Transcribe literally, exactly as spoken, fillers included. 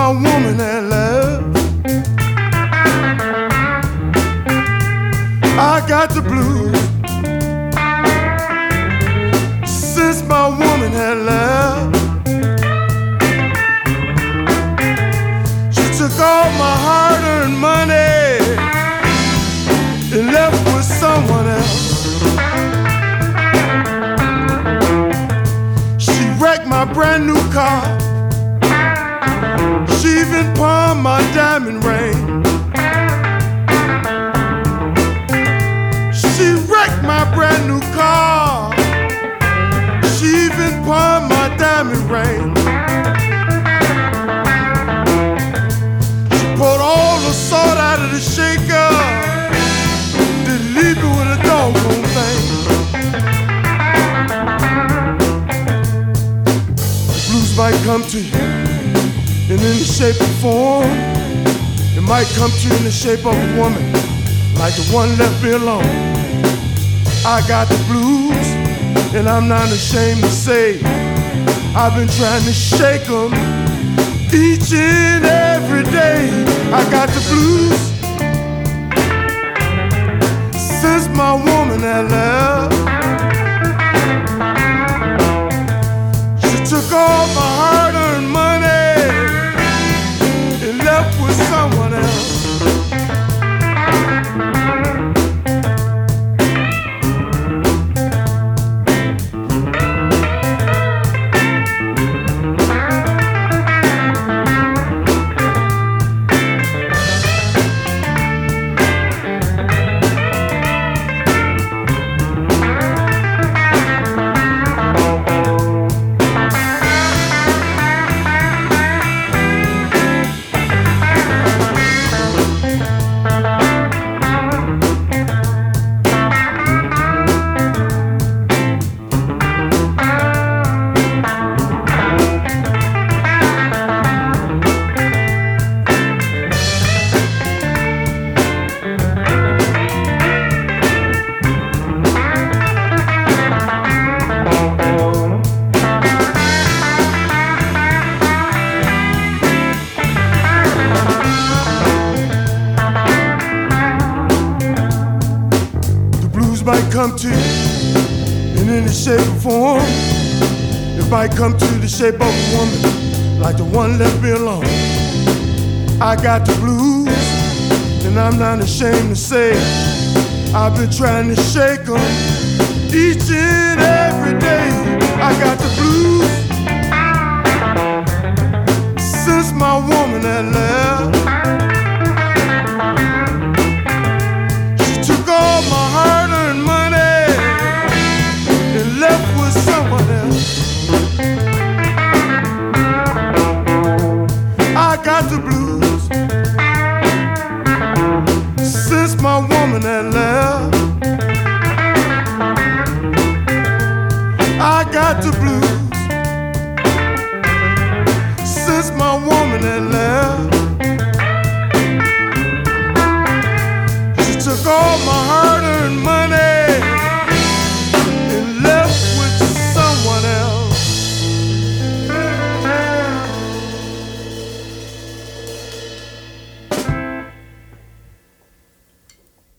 my woman had left, I got the blues. Since my woman had left, she took all my hard-earned money and left with someone else. She wrecked my brand new car. She even pawned my diamond ring. She wrecked my brand new car. She even pawned my diamond ring. She pulled all the salt out of the shaker, didn't leave me with a doggone thing. The blues might come to you and in the shape of form. It might come to you in the shape of a woman, like the one left me alone. I got the blues, and I'm not ashamed to say I've been trying to shake them each and every day. I got the blues since my woman had left. She took all my hard-earned money and left with someone else. Might come to you in any shape or form. It might come to the shape of a woman, like the one left me alone. I got the blues, and I'm not ashamed to say I've been trying to shake them each and every day. I got the blues since my woman had left. She took all my hard-earned money and left with someone else. I got the blues since my woman had left. I got the blues since my woman had left.